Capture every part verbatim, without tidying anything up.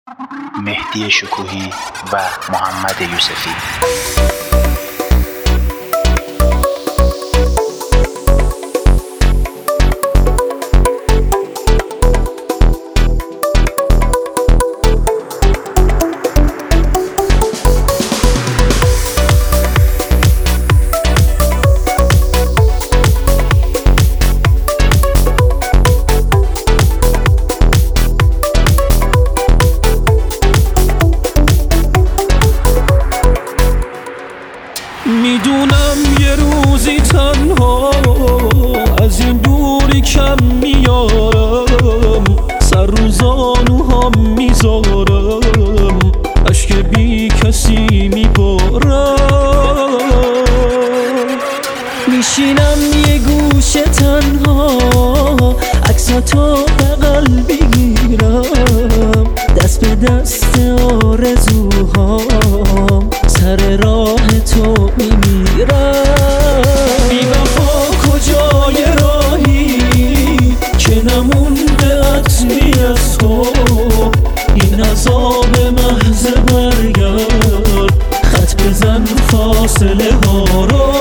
مهدی شکوهی و محمد یوسفی. میدونم یه روزی تنها از این دوری کم میارم، سر رو زانوهام میذارم، اشک بی کسی میبارم. میشینم یه گوشه تنها، عکساتو بغل بگیرم، دست به دست آرزوهام سر راه تو میمیرم. بی وفا کجای راهی که نمونده عطری از تو، این عذاب محض برگرد، خط بزن فاصله ها رو.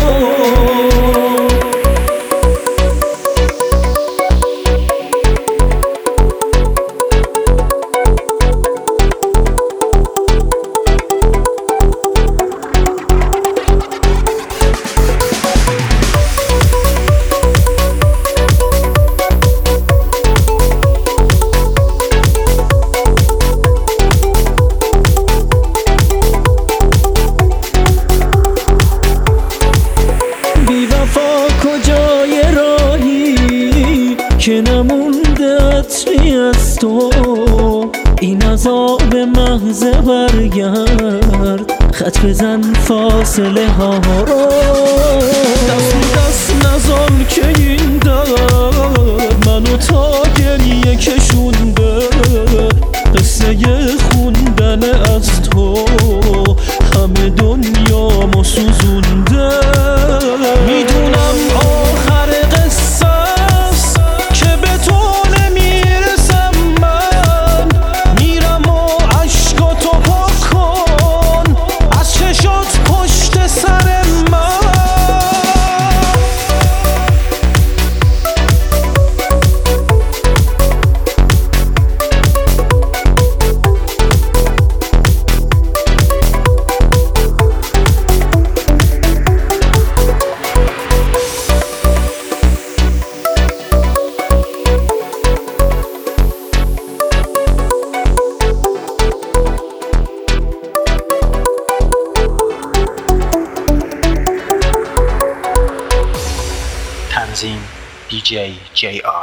کجای راهی که نمونده عطری از تو، این عذاب محض برگرد، خط بزن فاصله ها رو. دست دست نزار که این درد منو تا گریه کشونده، قصه خوندن از تو همه دنیامو سوزونده. میدونم آخر قصه است که به تو نمیرسم، من میرم و عشقاتو پاک کن از چشات پشت سر من. تنظیم دی جی جی آر.